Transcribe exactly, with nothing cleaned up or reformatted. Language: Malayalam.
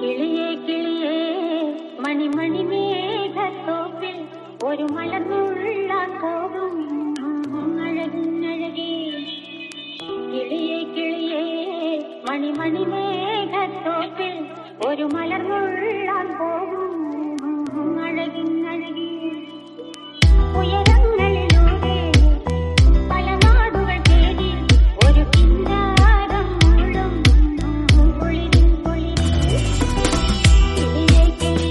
കിളിയേ കിളിയേ മണിമണി മേഘത്തോപ്പിൽ ഒരു മലർന്നുള്ള പോകും അഴകിനഴകേ. കിളിയേ കിളിയേ മണിമണി മേഘത്തോപ്പിൽ ഒരു മലർന്നുള്ള